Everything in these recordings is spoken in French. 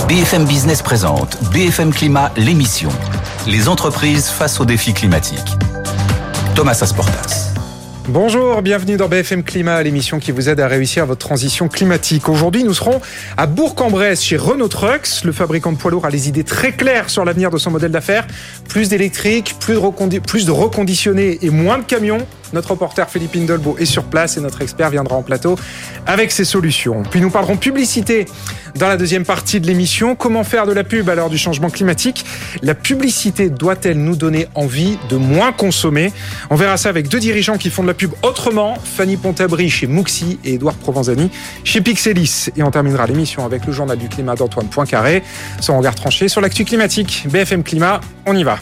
BFM Business présente BFM Climat, l'émission. Les entreprises face aux défis climatiques. Thomas Asportas. Bonjour, bienvenue dans BFM Climat, l'émission qui vous aide à réussir votre transition climatique. Aujourd'hui, nous serons à Bourg-en-Bresse chez Renault Trucks. Le fabricant de poids lourds a les idées très claires sur l'avenir de son modèle d'affaires. Plus d'électrique, plus de reconditionnés et moins de camions. Notre reporter Philippe Indolbo est sur place et notre expert viendra en plateau avec ses solutions. Puis nous parlerons publicité dans la deuxième partie de l'émission. Comment faire de la pub à l'heure du changement climatique ? La publicité doit-elle nous donner envie de moins consommer ? On verra ça avec deux dirigeants qui font de la pub autrement. Fanny Pontabry chez Muxi et Édouard Provenzani chez Pixelis. Et on terminera l'émission avec le journal du climat d'Antoine Poincaré. Son regard tranché sur l'actu climatique. BFM Climat, on y va.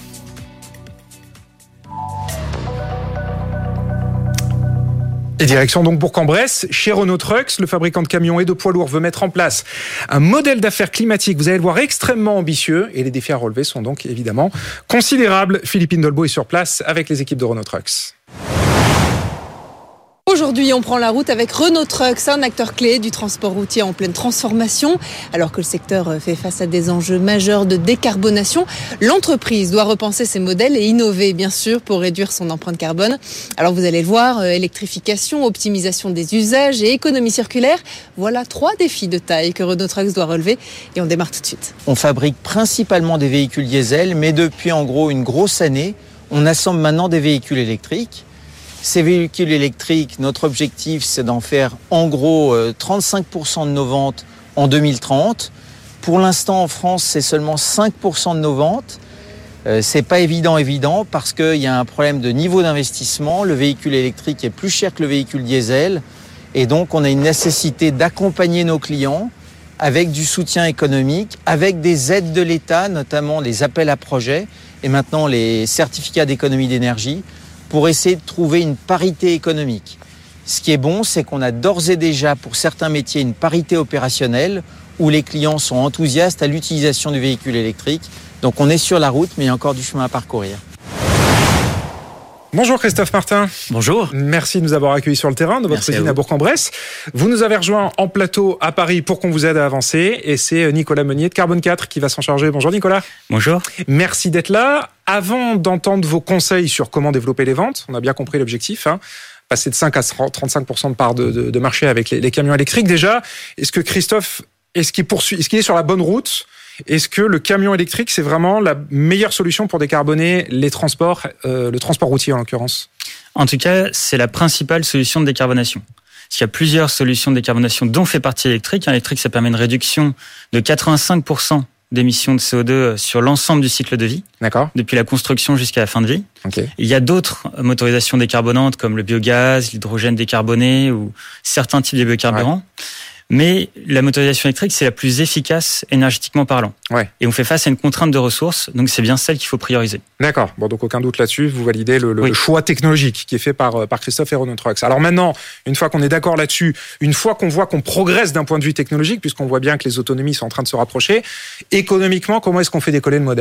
Et direction donc Bourg-en-Bresse, chez Renault Trucks, le fabricant de camions et de poids lourds veut mettre en place un modèle d'affaires climatique, vous allez le voir, extrêmement ambitieux, et les défis à relever sont donc évidemment considérables. Philippe Indolbo est sur place avec les équipes de Renault Trucks. Aujourd'hui, on prend la route avec Renault Trucks, un acteur clé du transport routier en pleine transformation. Alors que le secteur fait face à des enjeux majeurs de décarbonation, l'entreprise doit repenser ses modèles et innover, bien sûr, pour réduire son empreinte carbone. Alors vous allez le voir, électrification, optimisation des usages et économie circulaire. Voilà 3 défis de taille que Renault Trucks doit relever et on démarre tout de suite. On fabrique principalement des véhicules diesel, mais depuis en gros une grosse année, on assemble maintenant des véhicules électriques. Ces véhicules électriques, notre objectif, c'est d'en faire en gros 35% de nos ventes en 2030. Pour l'instant, en France, c'est seulement 5% de nos ventes. C'est pas évident parce qu'il y a un problème de niveau d'investissement. Le véhicule électrique est plus cher que le véhicule diesel. Et donc, on a une nécessité d'accompagner nos clients avec du soutien économique, avec des aides de l'État, notamment les appels à projets et maintenant les certificats d'économie d'énergie, pour essayer de trouver une parité économique. Ce qui est bon, c'est qu'on a d'ores et déjà, pour certains métiers, une parité opérationnelle où les clients sont enthousiastes à l'utilisation du véhicule électrique. Donc on est sur la route, mais il y a encore du chemin à parcourir. Bonjour Christophe Martin. Bonjour. Merci de nous avoir accueillis sur le terrain de votre usine à Bourg-en-Bresse. Vous nous avez rejoint en plateau à Paris pour qu'on vous aide à avancer. Et c'est Nicolas Meunier de Carbone 4 qui va s'en charger. Bonjour Nicolas. Bonjour. Merci d'être là. Avant d'entendre vos conseils sur comment développer les ventes, on a bien compris l'objectif, passer de 5 à 35% de part de marché avec les camions électriques. Déjà, est-ce que Christophe, est-ce qu'il est sur la bonne route ? Est-ce que le camion électrique, c'est vraiment la meilleure solution pour décarboner les transports, le transport routier en l'occurrence ? En tout cas, c'est la principale solution de décarbonation. Il y a plusieurs solutions de décarbonation dont fait partie l'électrique. L'électrique, ça permet une réduction de 85% d'émissions de CO2 sur l'ensemble du cycle de vie. D'accord. Depuis la construction jusqu'à la fin de vie. Okay. Il y a d'autres motorisations décarbonantes comme le biogaz, l'hydrogène décarboné ou certains types de biocarburants. Ouais. Mais la motorisation électrique, c'est la plus efficace énergétiquement parlant. Ouais. Et on fait face à une contrainte de ressources, donc c'est bien celle qu'il faut prioriser. D'accord. Bon, donc aucun doute là-dessus, vous validez le choix technologique qui est fait par Christophe et Renault Trucks. Alors maintenant, une fois qu'on est d'accord là-dessus, une fois qu'on voit qu'on progresse d'un point de vue technologique, puisqu'on voit bien que les autonomies sont en train de se rapprocher, économiquement, comment est-ce qu'on fait décoller le modèle ?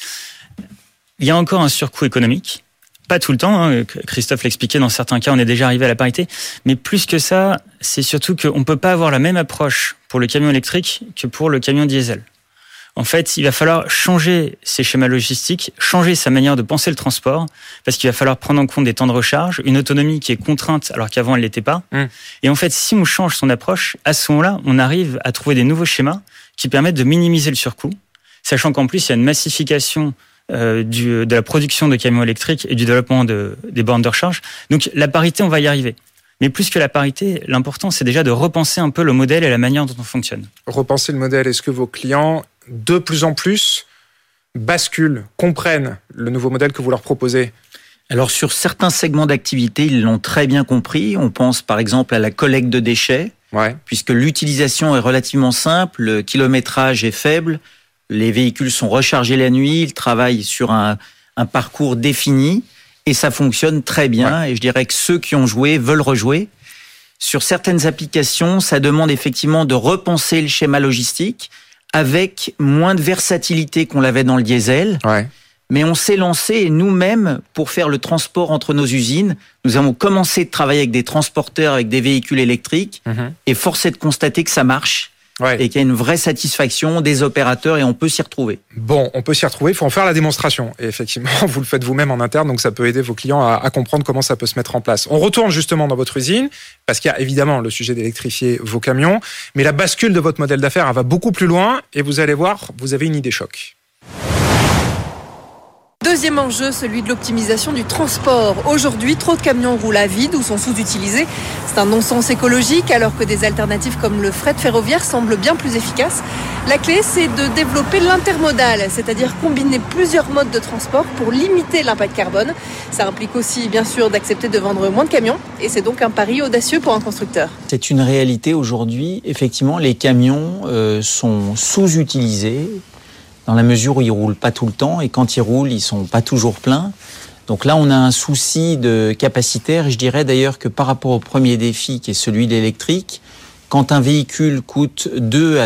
Il y a encore un surcoût économique. Pas tout le temps, Christophe l'expliquait, dans certains cas, on est déjà arrivé à la parité. Mais plus que ça, c'est surtout qu'on ne peut pas avoir la même approche pour le camion électrique que pour le camion diesel. En fait, il va falloir changer ses schémas logistiques, changer sa manière de penser le transport, parce qu'il va falloir prendre en compte des temps de recharge, une autonomie qui est contrainte alors qu'avant elle ne l'était pas. Et en fait, si on change son approche, à ce moment-là, on arrive à trouver des nouveaux schémas qui permettent de minimiser le surcoût, sachant qu'en plus, il y a une massification de la production de camions électriques et du développement des bornes de recharge. Donc la parité, on va y arriver. Mais plus que la parité, l'important, c'est déjà de repenser un peu le modèle et la manière dont on fonctionne. Repenser le modèle, est-ce que vos clients, de plus en plus, basculent, comprennent le nouveau modèle que vous leur proposez ? Alors sur certains segments d'activité, ils l'ont très bien compris. On pense par exemple à la collecte de déchets, puisque l'utilisation est relativement simple, le kilométrage est faible, les véhicules sont rechargés la nuit, ils travaillent sur un parcours défini et ça fonctionne très bien. Et je dirais que ceux qui ont joué veulent rejouer. Sur certaines applications, ça demande effectivement de repenser le schéma logistique avec moins de versatilité qu'on l'avait dans le diesel. Mais on s'est lancé nous-mêmes pour faire le transport entre nos usines. Nous avons commencé de travailler avec des transporteurs, avec des véhicules électriques et force est de constater que ça marche. et qu'il y a une vraie satisfaction des opérateurs et on peut s'y retrouver. Bon, on peut s'y retrouver, il faut en faire la démonstration. Et effectivement, vous le faites vous-même en interne, donc ça peut aider vos clients à comprendre comment ça peut se mettre en place. On retourne justement dans votre usine, parce qu'il y a évidemment le sujet d'électrifier vos camions, mais la bascule de votre modèle d'affaires, elle va beaucoup plus loin, et vous allez voir, vous avez une idée choc. Deuxième enjeu, celui de l'optimisation du transport. Aujourd'hui, trop de camions roulent à vide ou sont sous-utilisés. C'est un non-sens écologique alors que des alternatives comme le fret ferroviaire semblent bien plus efficaces. La clé, c'est de développer l'intermodal, c'est-à-dire combiner plusieurs modes de transport pour limiter l'impact carbone. Ça implique aussi, bien sûr, d'accepter de vendre moins de camions et c'est donc un pari audacieux pour un constructeur. C'est une réalité aujourd'hui. Effectivement, les camions sont sous-utilisés, dans la mesure où ils roulent pas tout le temps et quand ils roulent, ils sont pas toujours pleins. Donc là, on a un souci de capacitaire et je dirais d'ailleurs que par rapport au premier défi qui est celui de l'électrique, quand un véhicule coûte 2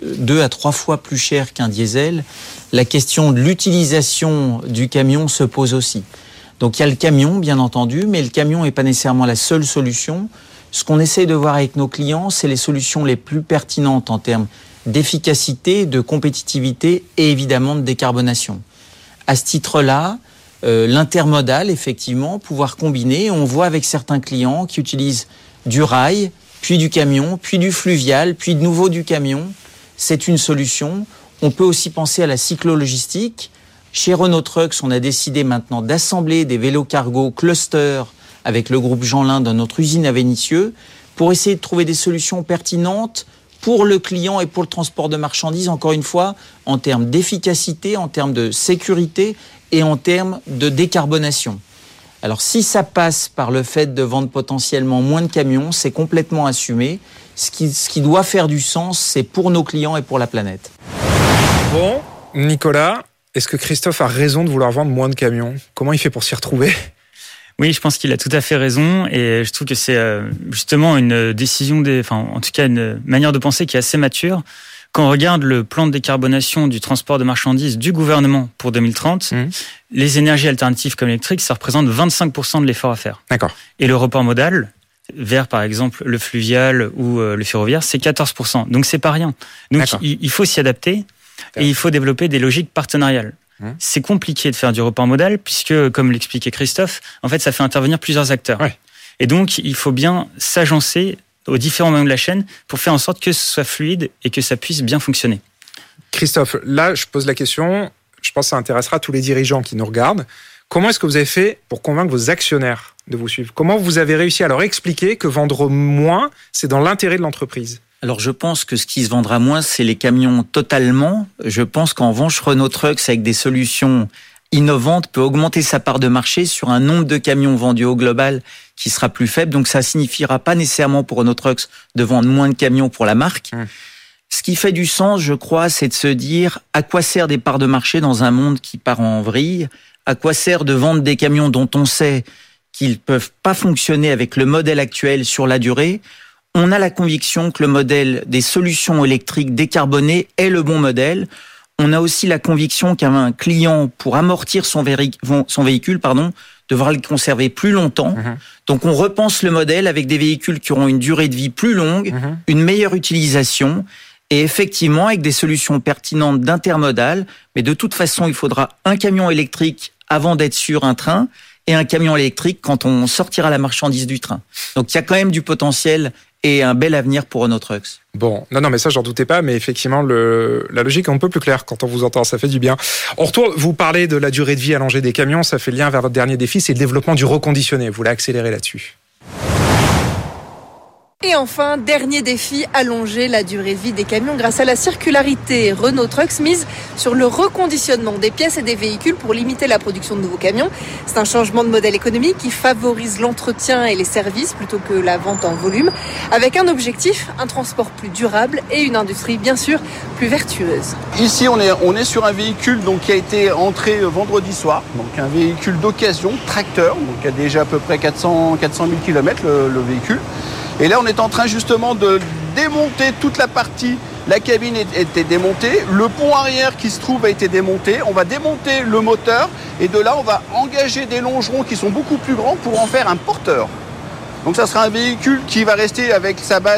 à 3 fois plus cher qu'un diesel, la question de l'utilisation du camion se pose aussi. Donc il y a le camion, bien entendu, mais le camion n'est pas nécessairement la seule solution. Ce qu'on essaie de voir avec nos clients, c'est les solutions les plus pertinentes en termes d'efficacité, de compétitivité et évidemment de décarbonation. À ce titre-là, l'intermodal, effectivement, pouvoir combiner, on voit avec certains clients qui utilisent du rail, puis du camion, puis du fluvial, puis de nouveau du camion. C'est une solution. On peut aussi penser à la cyclo-logistique. Chez Renault Trucks, on a décidé maintenant d'assembler des vélos cargo cluster avec le groupe Jeanlin dans notre usine à Vénissieux pour essayer de trouver des solutions pertinentes pour le client et pour le transport de marchandises, encore une fois, en termes d'efficacité, en termes de sécurité et en termes de décarbonation. Alors si ça passe par le fait de vendre potentiellement moins de camions, c'est complètement assumé. Ce qui doit faire du sens, c'est pour nos clients et pour la planète. Bon, Nicolas, est-ce que Christophe a raison de vouloir vendre moins de camions ? Comment il fait pour s'y retrouver ? Oui, je pense qu'il a tout à fait raison et je trouve que c'est justement une décision, en tout cas une manière de penser qui est assez mature. Quand on regarde le plan de décarbonation du transport de marchandises du gouvernement pour 2030, les énergies alternatives comme l'électrique, ça représente 25% de l'effort à faire. D'accord. Et le report modal, vers par exemple le fluvial ou le ferroviaire, c'est 14%. Donc c'est pas rien. Donc il faut s'y adapter et il faut développer des logiques partenariales. C'est compliqué de faire du report modal puisque, comme l'expliquait Christophe, en fait, ça fait intervenir plusieurs acteurs. Ouais. Et donc, il faut bien s'agencer aux différents moments de la chaîne pour faire en sorte que ce soit fluide et que ça puisse bien fonctionner. Christophe, là, je pose la question, je pense que ça intéressera tous les dirigeants qui nous regardent. Comment est-ce que vous avez fait pour convaincre vos actionnaires de vous suivre ? Comment vous avez réussi à leur expliquer que vendre moins, c'est dans l'intérêt de l'entreprise ? Alors je pense que ce qui se vendra moins, c'est les camions totalement. Je pense qu'en revanche, Renault Trucks, avec des solutions innovantes, peut augmenter sa part de marché sur un nombre de camions vendus au global qui sera plus faible. Donc ça signifiera pas nécessairement pour Renault Trucks de vendre moins de camions pour la marque. Ce qui fait du sens, je crois, c'est de se dire à quoi sert des parts de marché dans un monde qui part en vrille ? À quoi sert de vendre des camions dont on sait qu'ils peuvent pas fonctionner avec le modèle actuel sur la durée ? On a la conviction que le modèle des solutions électriques décarbonées est le bon modèle. On a aussi la conviction qu'un client, pour amortir son véhicule, devra le conserver plus longtemps. Donc on repense le modèle avec des véhicules qui auront une durée de vie plus longue, une meilleure utilisation et effectivement avec des solutions pertinentes d'intermodal. Mais de toute façon, il faudra un camion électrique avant d'être sur un train et un camion électrique quand on sortira la marchandise du train. Donc il y a quand même du potentiel et un bel avenir pour Renault Trucks. Bon, non, mais ça, j'en doutais pas, mais effectivement, la logique est un peu plus claire quand on vous entend, ça fait du bien. On retourne, vous parlez de la durée de vie allongée des camions, ça fait lien vers votre dernier défi, c'est le développement du reconditionné. Vous voulez accélérer là-dessus. Et enfin, dernier défi, allonger la durée de vie des camions grâce à la circularité. Renault Trucks mise sur le reconditionnement des pièces et des véhicules pour limiter la production de nouveaux camions. C'est un changement de modèle économique qui favorise l'entretien et les services plutôt que la vente en volume, avec un objectif, un transport plus durable et une industrie bien sûr plus vertueuse. Ici, on est sur un véhicule qui a été entré vendredi soir, donc un véhicule d'occasion, tracteur, donc qui a déjà à peu près 400 000 km le véhicule. Et là, on est en train justement de démonter toute la partie. La cabine était démontée. Le pont arrière qui se trouve a été démonté. On va démonter le moteur. Et de là, on va engager des longerons qui sont beaucoup plus grands pour en faire un porteur. Donc ça sera un véhicule qui va rester avec sa base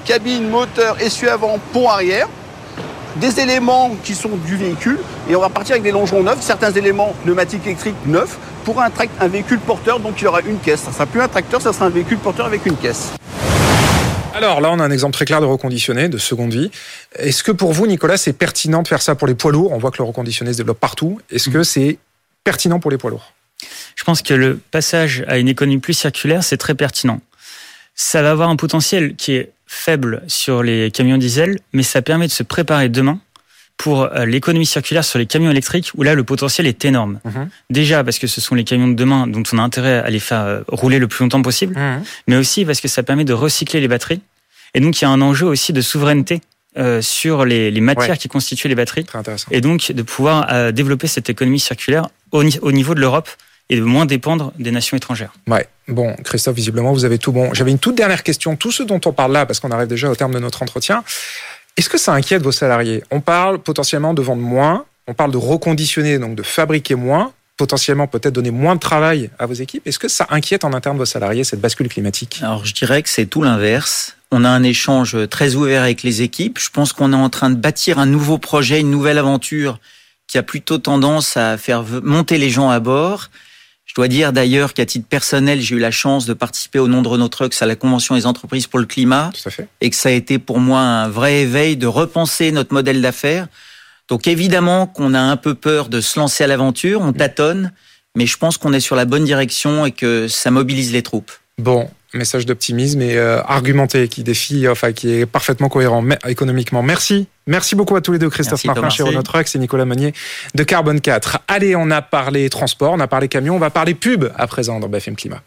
cabine, moteur, essieu avant, pont arrière, des éléments qui sont du véhicule, et on va partir avec des longerons neufs, certains éléments pneumatiques électriques neufs, pour un véhicule porteur, donc il y aura une caisse. Ça ne sera plus un tracteur, ça sera un véhicule porteur avec une caisse. Alors là, on a un exemple très clair de reconditionné, de seconde vie. Est-ce que pour vous, Nicolas, c'est pertinent de faire ça pour les poids lourds ? On voit que le reconditionné se développe partout. Est-ce que c'est pertinent pour les poids lourds ? Je pense que le passage à une économie plus circulaire, c'est très pertinent. Ça va avoir un potentiel qui est faible sur les camions diesel, mais ça permet de se préparer demain pour l'économie circulaire sur les camions électriques, où là, le potentiel est énorme. Déjà, parce que ce sont les camions de demain dont on a intérêt à les faire rouler le plus longtemps possible, mais aussi parce que ça permet de recycler les batteries. Et donc, il y a un enjeu aussi de souveraineté sur les matières qui constituent les batteries. Très intéressant. Et donc, de pouvoir développer cette économie circulaire au niveau de l'Europe et de moins dépendre des nations étrangères. Ouais. Bon, Christophe, visiblement, vous avez tout bon. J'avais une toute dernière question. Tout ce dont on parle là, parce qu'on arrive déjà au terme de notre entretien, est-ce que ça inquiète vos salariés ? On parle potentiellement de vendre moins, on parle de reconditionner, donc de fabriquer moins, potentiellement peut-être donner moins de travail à vos équipes. Est-ce que ça inquiète en interne vos salariés, cette bascule climatique ? Alors, je dirais que c'est tout l'inverse. On a un échange très ouvert avec les équipes. Je pense qu'on est en train de bâtir un nouveau projet, une nouvelle aventure qui a plutôt tendance à faire monter les gens à bord. Je dois dire d'ailleurs qu'à titre personnel, j'ai eu la chance de participer au nom de Renault Trucks à la Convention des entreprises pour le climat. Tout à fait. Et que ça a été pour moi un vrai éveil de repenser notre modèle d'affaires. Donc évidemment qu'on a un peu peur de se lancer à l'aventure, on tâtonne, mais je pense qu'on est sur la bonne direction et que ça mobilise les troupes. Bon, message d'optimisme et argumenté qui est parfaitement cohérent économiquement. Merci beaucoup à tous les deux, Christophe Martin chez Renault Trucks et Nicolas Meunier de Carbone 4. Allez, on a parlé transport, on a parlé camion, on va parler pub à présent dans BFM Climat.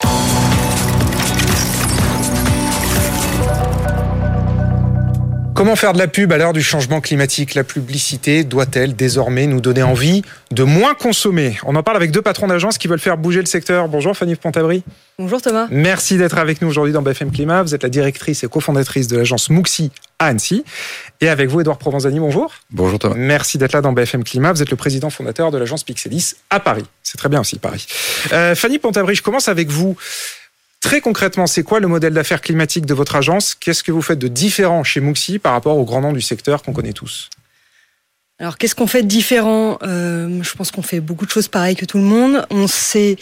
Comment faire de la pub à l'heure du changement climatique ? La publicité doit-elle désormais nous donner envie de moins consommer ? On en parle avec deux patrons d'agences qui veulent faire bouger le secteur. Bonjour Fanny Pontabry. Bonjour Thomas. Merci d'être avec nous aujourd'hui dans BFM Climat. Vous êtes la directrice et cofondatrice de l'agence Muxi à Annecy. Et avec vous, Édouard Provenzani, bonjour. Bonjour Thomas. Merci d'être là dans BFM Climat. Vous êtes le président fondateur de l'agence Pixelis à Paris. C'est très bien aussi, Paris. Fanny Pontabry, je commence avec vous. Très concrètement, c'est quoi le modèle d'affaires climatique de votre agence ? Qu'est-ce que vous faites de différent chez Muxi par rapport aux grands noms du secteur qu'on connaît tous ? Alors, qu'est-ce qu'on fait de différent ? Je pense qu'on fait beaucoup de choses pareilles que tout le monde. On s'est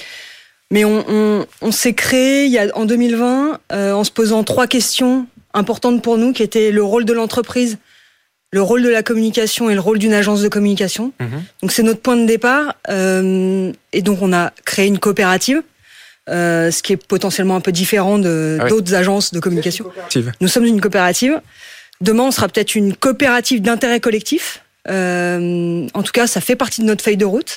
créé en 2020 en se posant 3 questions importantes pour nous, qui étaient le rôle de l'entreprise, le rôle de la communication et le rôle d'une agence de communication. Donc, c'est notre point de départ. Et donc, on a créé une coopérative. Ce qui est potentiellement un peu différent d'autres agences de communication. Nous sommes une coopérative. Demain, on sera peut-être une coopérative d'intérêt collectif. En tout cas, ça fait partie de notre feuille de route.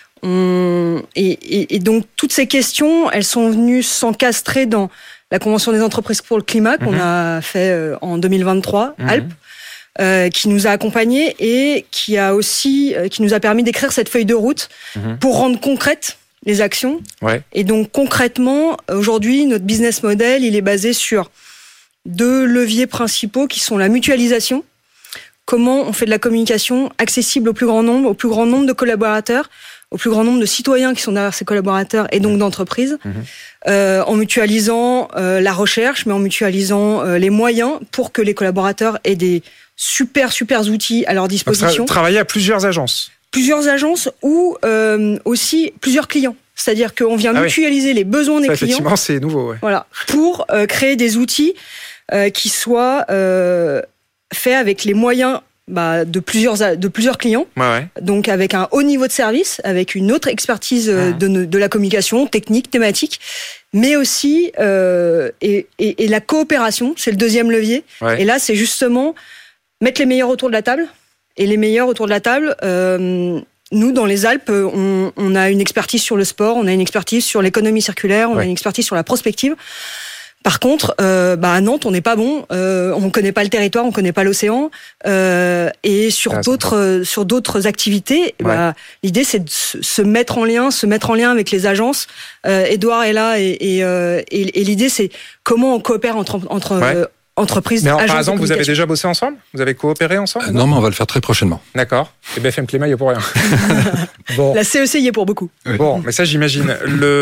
Et donc, toutes ces questions, elles sont venues s'encastrer dans la Convention des entreprises pour le climat qu'on a fait en 2023, Alpes, qui nous a accompagnés et qui nous a permis d'écrire cette feuille de route pour rendre concrète les actions. Et donc concrètement, aujourd'hui, notre business model, il est basé sur 2 leviers principaux qui sont la mutualisation. Comment on fait de la communication accessible au plus grand nombre de collaborateurs, au plus grand nombre de citoyens qui sont derrière ces collaborateurs et donc d'entreprises, en mutualisant la recherche, mais en mutualisant les moyens pour que les collaborateurs aient des super outils à leur disposition. Travailler à plusieurs agences ou aussi plusieurs clients. C'est-à-dire qu'on vient mutualiser les besoins des clients. Effectivement, c'est nouveau. Voilà, pour créer des outils qui soient faits avec les moyens de plusieurs clients. Donc avec un haut niveau de service, avec une autre expertise de la communication, technique, thématique, mais aussi et la coopération, c'est le deuxième levier. Et là, c'est justement mettre les meilleurs autour de la table. Et les meilleurs autour de la table, nous, dans les Alpes, on a une expertise sur le sport, on a une expertise sur l'économie circulaire, on a une expertise sur la prospective. Par contre, à Nantes, on n'est pas bon, on ne connaît pas le territoire, on ne connaît pas l'océan. Et sur d'autres activités, l'idée, c'est de se mettre en lien avec les agences. Édouard est là et l'idée, c'est comment on coopère entre entreprises. Mais par exemple, vous avez déjà bossé ensemble ? Vous avez coopéré ensemble ? Non, mais on va le faire très prochainement. D'accord. Et BFM Climat, il n'y a pour rien. Bon. La CEC y est pour beaucoup. Bon, mais ça, j'imagine.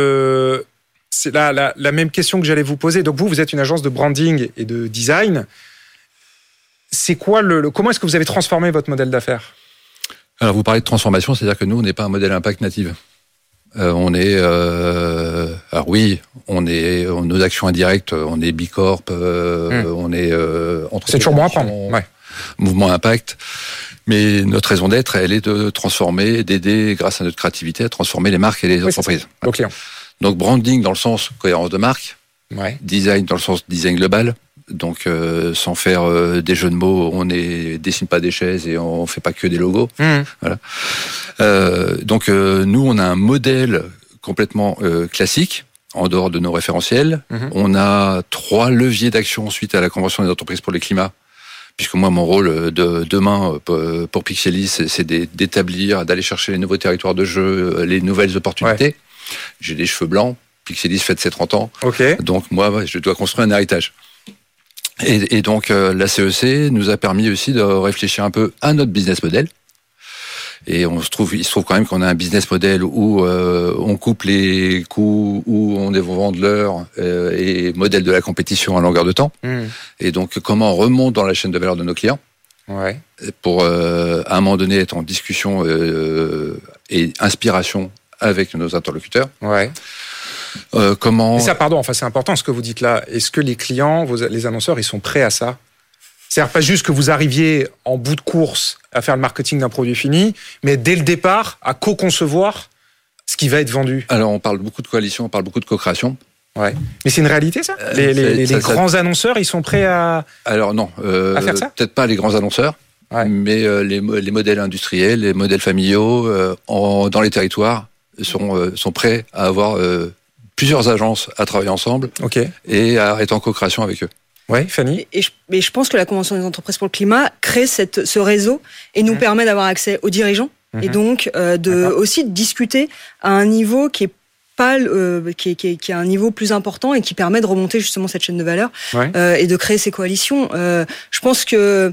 C'est la même question que j'allais vous poser. Donc vous êtes une agence de branding et de design. C'est quoi comment est-ce que vous avez transformé votre modèle d'affaires ? Alors, vous parlez de transformation, c'est-à-dire que nous, on n'est pas un modèle impact native. On est, alors oui, nos actions indirectes, on est Bicorp, on est c'est toujours bon à prendre. Ouais. Mouvement impact. Mais notre raison d'être, elle est de transformer, d'aider, grâce à notre créativité, à transformer les marques et les entreprises. Aux clients. Donc branding dans le sens cohérence de marque, design dans le sens design global. Donc sans faire des jeux de mots, on dessine pas des chaises et on fait pas que des logos. Voilà. Donc nous, on a un modèle complètement classique en dehors de nos référentiels. On a 3 leviers d'action suite à la Convention des entreprises pour le climat. Puisque moi, mon rôle de demain pour Pixelis, c'est d'établir, d'aller chercher les nouveaux territoires de jeu, les nouvelles opportunités. Ouais. J'ai des cheveux blancs. Pixelis fête ses 30 ans. Okay. Donc moi, je dois construire un héritage. Et donc la CEC nous a permis aussi de réfléchir un peu à notre business model. Et il se trouve quand même qu'on a un business model où on coupe les coûts, où on est vendeur et modèle de la compétition à longueur de temps. Et donc comment on remonte dans la chaîne de valeur de nos clients pour à un moment donné être en discussion et inspiration avec nos interlocuteurs. Comment... Et ça, c'est important ce que vous dites là. Est-ce que les clients, les annonceurs, ils sont prêts à ça ? C'est-à-dire pas juste que vous arriviez en bout de course à faire le marketing d'un produit fini, mais dès le départ à co-concevoir ce qui va être vendu. Alors on parle beaucoup de coalition, on parle beaucoup de co-création. Ouais. Mais c'est une réalité ça ? Les grands annonceurs, ils sont prêts à... Alors non, à faire ça ? Peut-être pas les grands annonceurs, mais les modèles industriels, les modèles familiaux dans les territoires sont prêts à avoir plusieurs agences à travailler ensemble et à être en co-création avec eux. Oui, Fanny. Et je pense que la Convention des entreprises pour le climat crée ce réseau et nous permet d'avoir accès aux dirigeants et donc aussi de discuter à un niveau qui est pas qui est un niveau plus important et qui permet de remonter justement cette chaîne de valeur et de créer ces coalitions. Je pense que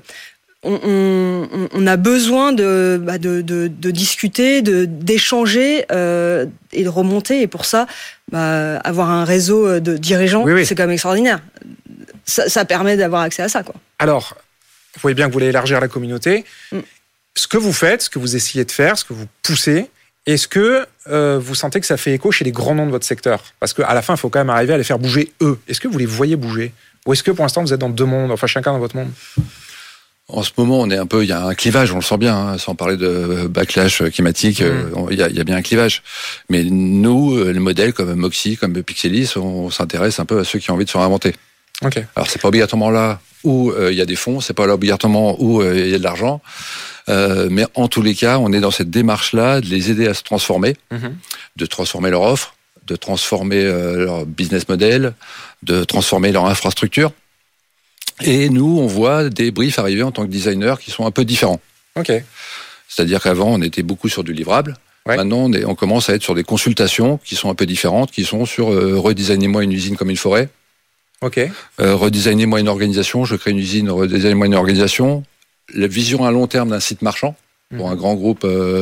on a besoin de discuter, d'échanger et de remonter. Et pour ça, avoir un réseau de dirigeants, c'est quand même extraordinaire. Ça permet d'avoir accès à ça, quoi. Alors, vous voyez bien que vous voulez élargir la communauté. Ce que vous faites, ce que vous essayez de faire, ce que vous poussez, est-ce que vous sentez que ça fait écho chez les grands noms de votre secteur ? Parce qu'à la fin, il faut quand même arriver à les faire bouger eux. Est-ce que vous les voyez bouger ? Ou est-ce que pour l'instant, vous êtes dans 2 mondes, enfin chacun dans votre monde ? En ce moment, il y a un clivage, on le sent bien, sans parler de backlash climatique, il y a bien un clivage. Mais nous, les modèles comme Moxie, comme Pixelis, on s'intéresse un peu à ceux qui ont envie de se réinventer. Alors c'est pas obligatoirement là où il y a des fonds, c'est pas là obligatoirement où il y a de l'argent, mais en tous les cas, on est dans cette démarche-là de les aider à se transformer, de transformer leur offre, de transformer leur business model, de transformer leur infrastructure. Et nous, on voit des briefs arriver en tant que designer qui sont un peu différents. C'est-à-dire qu'avant, on était beaucoup sur du livrable. Maintenant, on commence à être sur des consultations qui sont un peu différentes, qui sont sur redesignez-moi une usine comme une forêt. Redesignez-moi une organisation, je crée une usine, redesignez-moi une organisation. La vision à long terme d'un site marchand pour un grand groupe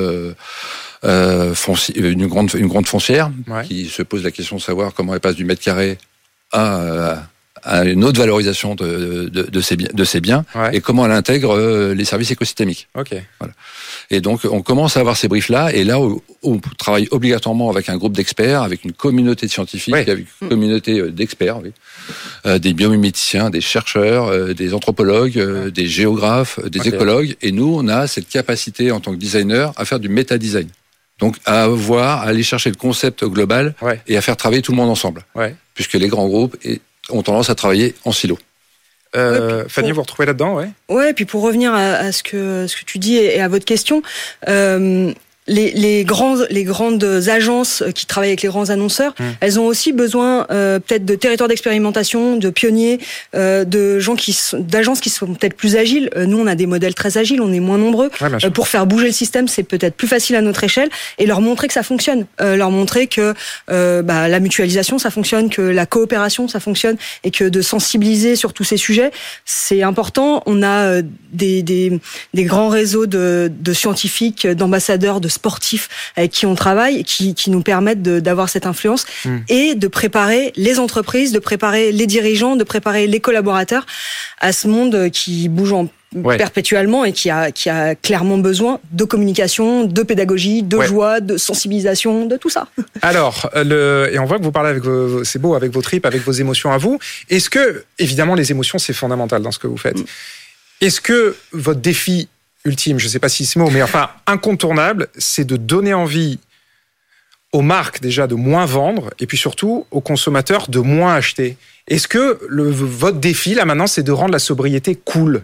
une grande foncière qui se pose la question de savoir comment elle passe du mètre carré à une autre valorisation de ses biens et comment elle intègre les services écosystémiques. Voilà. Et donc, on commence à avoir ces briefs-là, et là, on travaille obligatoirement avec un groupe d'experts, avec une communauté de scientifiques, avec une communauté d'experts, des biomiméticiens, des chercheurs, des anthropologues, des géographes, des écologues, et nous, on a cette capacité, en tant que designer, à faire du méta-design. Donc, à aller chercher le concept global et à faire travailler tout le monde ensemble. Puisque les grands groupes ont tendance à travailler en silo. Fanny, vous retrouvez là-dedans, et puis pour revenir à ce que tu dis et à votre question, les grandes agences qui travaillent avec les grands annonceurs, elles ont aussi besoin peut-être de territoires d'expérimentation, de pionniers, d'agences qui sont peut-être plus agiles. Nous, on a des modèles très agiles, on est moins nombreux. Pour faire bouger le système, c'est peut-être plus facile à notre échelle, et leur montrer que ça fonctionne, leur montrer que la mutualisation ça fonctionne, que la coopération ça fonctionne, et que de sensibiliser sur tous ces sujets, c'est important. On a des grands réseaux de scientifiques, d'ambassadeurs, de sportifs avec qui on travaille, qui nous permettent d'avoir cette influence et de préparer les entreprises, de préparer les dirigeants, de préparer les collaborateurs à ce monde qui bouge perpétuellement et qui a clairement besoin de communication, de pédagogie, de joie, de sensibilisation, de tout ça. Alors, et on voit que vous parlez c'est beau, avec vos tripes, avec vos émotions à vous. Est-ce que, évidemment, les émotions, c'est fondamental dans ce que vous faites. Est-ce que votre défi ultime, je ne sais pas si c'est mot, mais enfin incontournable, c'est de donner envie aux marques déjà de moins vendre et puis surtout aux consommateurs de moins acheter? Est-ce que votre défi là maintenant, c'est de rendre la sobriété cool?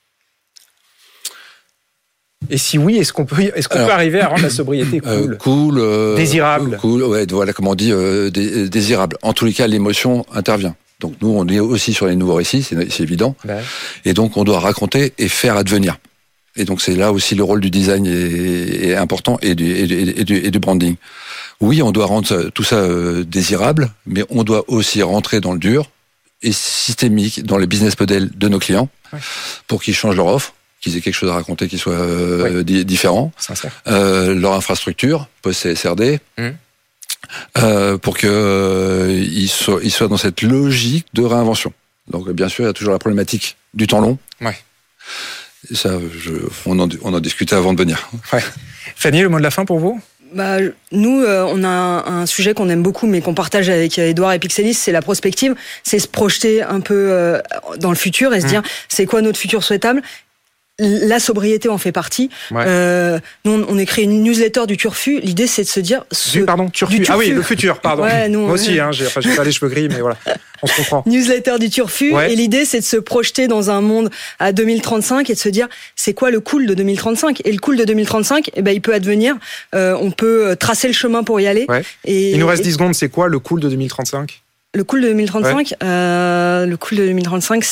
Et si oui, est-ce qu'on peut arriver à rendre la sobriété cool, désirable? Cool, ouais, voilà, comme on dit, désirable. En tous les cas, l'émotion intervient. Donc nous, on est aussi sur les nouveaux récits, c'est évident. Ouais. Et donc, on doit raconter et faire advenir. Et donc, c'est là aussi le rôle du design est important et du branding. Oui, on doit rendre tout ça désirable, mais on doit aussi rentrer dans le dur et systémique dans les business models de nos clients pour qu'ils changent leur offre, qu'ils aient quelque chose à raconter qui soit différent. Leur infrastructure, post-CSRD, pour qu'ils soient dans cette logique de réinvention. Donc, bien sûr, il y a toujours la problématique du temps long. Ouais. Et ça, on en discutait avant de venir. Ouais. Fanny, le mot de la fin pour vous? Nous, on a un sujet qu'on aime beaucoup, mais qu'on partage avec Edouard et Pixelis, c'est la prospective. C'est se projeter un peu dans le futur et se dire, c'est quoi notre futur souhaitable? La sobriété en fait partie. Ouais. Nous, on a créé une newsletter du Turfu. L'idée, c'est de se dire... Turfu. Ah oui, le futur, pardon. Ouais, moi aussi, j'ai pas les cheveux gris, mais voilà, on se comprend. Newsletter du Turfu. Ouais. Et l'idée, c'est de se projeter dans un monde à 2035 et de se dire, c'est quoi le cool de 2035? Et le cool de 2035, il peut advenir. On peut tracer le chemin pour y aller. Ouais. Il nous reste 10 secondes. C'est quoi le cool de 2035? Le cool de 2035, le cool de 2035,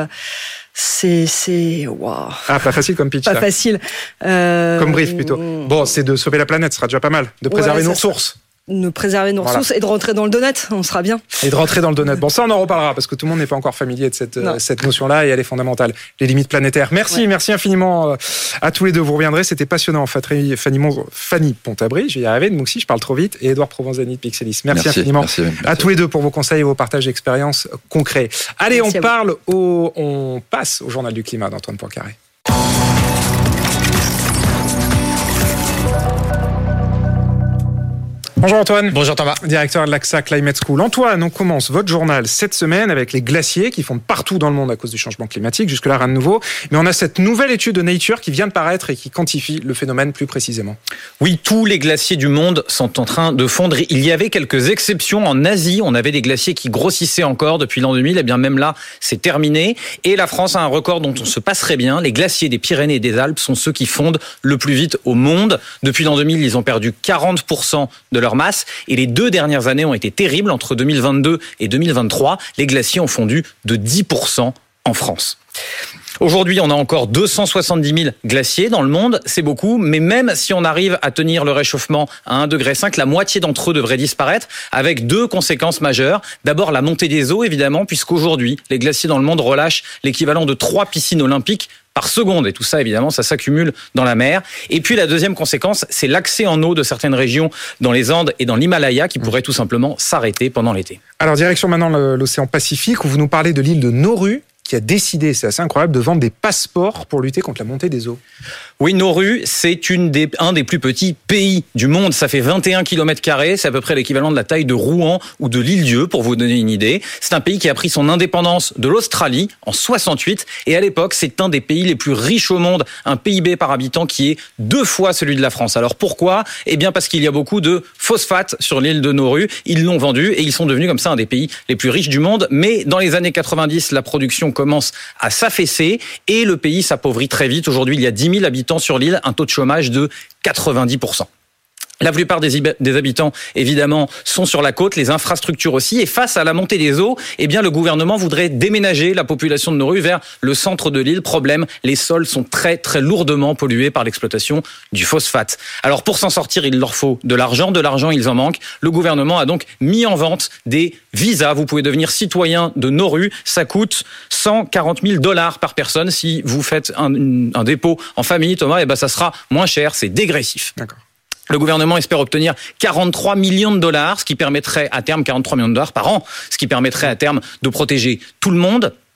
c'est wow. Ah, pas facile comme pitch. Pas facile. Comme brief plutôt. Bon, c'est de sauver la planète, ce sera déjà pas mal. De préserver nos ressources. De préserver nos ressources et de rentrer dans le donut, on sera bien. Et de rentrer dans le donut. Bon, ça on en reparlera parce que tout le monde n'est pas encore familier de cette notion-là et elle est fondamentale. Les limites planétaires. Merci à tous les deux. Vous reviendrez, c'était passionnant. Fanny Pontabry, je vais y arriver, donc si je parle trop vite, et Edouard Provenzani de Pixelis. Merci infiniment à tous les deux pour vos conseils et vos partages d'expériences concrets. Allez, on passe au journal du climat d'Antoine Poincaré. Bonjour Antoine. Bonjour Thomas. Directeur de l'AXA Climate School. Antoine, on commence votre journal cette semaine avec les glaciers qui fondent partout dans le monde à cause du changement climatique. Jusque-là, rien de nouveau. Mais on a cette nouvelle étude de Nature qui vient de paraître et qui quantifie le phénomène plus précisément. Oui, tous les glaciers du monde sont en train de fondre. Il y avait quelques exceptions. En Asie, on avait des glaciers qui grossissaient encore depuis l'an 2000. Eh bien, même là, c'est terminé. Et la France a un record dont on se passerait bien. Les glaciers des Pyrénées et des Alpes sont ceux qui fondent le plus vite au monde. Depuis l'an 2000, ils ont perdu 40% de leur masse. Et les 2 dernières années ont été terribles. Entre 2022 et 2023, les glaciers ont fondu de 10% en France. Aujourd'hui, on a encore 270 000 glaciers dans le monde, c'est beaucoup, mais même si on arrive à tenir le réchauffement à 1,5 degré, la moitié d'entre eux devraient disparaître, avec 2 conséquences majeures. D'abord, la montée des eaux, évidemment, puisqu'aujourd'hui, les glaciers dans le monde relâchent l'équivalent de 3 piscines olympiques par seconde. Et tout ça, évidemment, ça s'accumule dans la mer. Et puis, la deuxième conséquence, c'est l'accès en eau de certaines régions dans les Andes et dans l'Himalaya qui pourrait tout simplement s'arrêter pendant l'été. Alors, direction maintenant l'océan Pacifique, où vous nous parlez de l'île de Nauru, qui a décidé, c'est assez incroyable, de vendre des passeports pour lutter contre la montée des eaux. Oui, Nauru, c'est un des plus petits pays du monde. Ça fait 21 km², c'est à peu près l'équivalent de la taille de Rouen ou de l'Île-Dieu, pour vous donner une idée. C'est un pays qui a pris son indépendance de l'Australie en 68, et à l'époque, c'est un des pays les plus riches au monde, un PIB par habitant qui est 2 fois celui de la France. Alors pourquoi ? Eh bien parce qu'il y a beaucoup de phosphate sur l'île de Nauru. Ils l'ont vendu et ils sont devenus comme ça un des pays les plus riches du monde. Mais dans les années 90, la production commence à s'affaisser et le pays s'appauvrit très vite. Aujourd'hui, il y a 10 000 habitants sur l'île, un taux de chômage de 90%. La plupart des habitants, évidemment, sont sur la côte, les infrastructures aussi. Et face à la montée des eaux, eh bien, le gouvernement voudrait déménager la population de Nauru vers le centre de l'île. Problème, les sols sont très, très lourdement pollués par l'exploitation du phosphate. Alors, pour s'en sortir, il leur faut de l'argent. De l'argent, ils en manquent. Le gouvernement a donc mis en vente des visas. Vous pouvez devenir citoyen de Nauru. Ça coûte $140 000 par personne. Si vous faites un dépôt en famille, Thomas, eh ben, ça sera moins cher. C'est dégressif. D'accord. Le gouvernement espère obtenir $43 millions, ce qui permettrait à terme $43 millions par an, ce qui permettrait à terme de protéger tout le monde.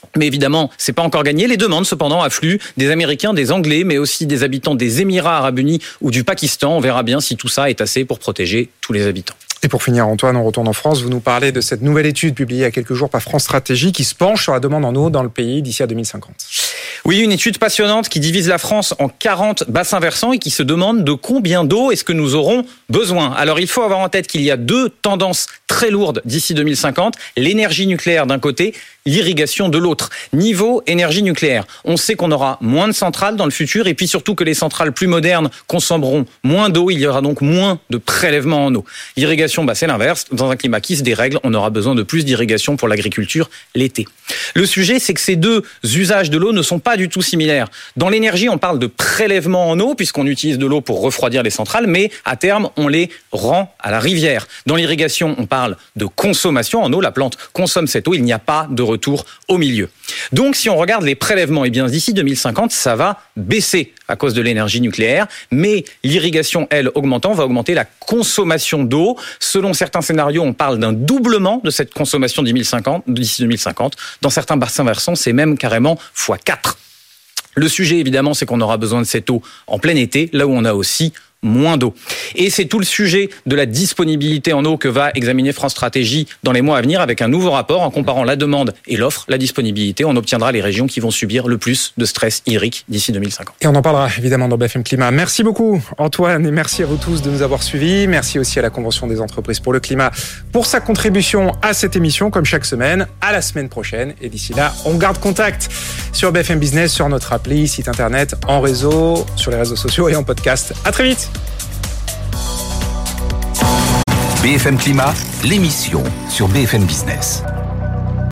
Mais évidemment, c'est pas encore gagné. Les demandes, cependant, affluent des Américains, des Anglais, mais aussi des habitants des Émirats Arabes Unis ou du Pakistan. On verra bien si tout ça est assez pour protéger tous les habitants. Et pour finir, Antoine, on retourne en France. Vous nous parlez de cette nouvelle étude publiée il y a quelques jours par France Stratégie qui se penche sur la demande en eau dans le pays d'ici à 2050. Oui, une étude passionnante qui divise la France en 40 bassins versants et qui se demande de combien d'eau est-ce que nous aurons besoin. Alors, il faut avoir en tête qu'il y a 2 tendances très lourdes d'ici 2050. L'énergie nucléaire d'un côté, l'irrigation de l'autre. Niveau énergie nucléaire, on sait qu'on aura moins de centrales dans le futur et puis surtout que les centrales plus modernes consommeront moins d'eau. Il y aura donc moins de prélèvements en eau. L'irrigation, c'est l'inverse. Dans un climat qui se dérègle, on aura besoin de plus d'irrigation pour l'agriculture l'été. Le sujet, c'est que ces 2 usages de l'eau ne sont pas du tout similaires. Dans l'énergie, on parle de prélèvement en eau puisqu'on utilise de l'eau pour refroidir les centrales, mais à terme, on les rend à la rivière. Dans l'irrigation, on parle de consommation en eau. La plante consomme cette eau. Il n'y a pas de retour au milieu. Donc, si on regarde les prélèvements, d'ici 2050, ça va baisser à cause de l'énergie nucléaire, mais l'irrigation, elle, augmentant, va augmenter la consommation d'eau. Selon certains scénarios, on parle d'un doublement de cette consommation d'ici 2050. Dans certains bassins versants, c'est même carrément x4. Le sujet, évidemment, c'est qu'on aura besoin de cette eau en plein été, là où on a aussi moins d'eau. Et c'est tout le sujet de la disponibilité en eau que va examiner France Stratégie dans les mois à venir avec un nouveau rapport en comparant la demande et l'offre, la disponibilité. On obtiendra les régions qui vont subir le plus de stress hydrique d'ici 2050. Et on en parlera évidemment dans BFM Climat. Merci beaucoup Antoine et merci à vous tous de nous avoir suivis. Merci aussi à la Convention des entreprises pour le climat pour sa contribution à cette émission comme chaque semaine. À la semaine prochaine et d'ici là, on garde contact sur BFM Business, sur notre appli, site internet, en réseau, sur les réseaux sociaux et en podcast. À très vite. BFM Climat, l'émission sur BFM Business.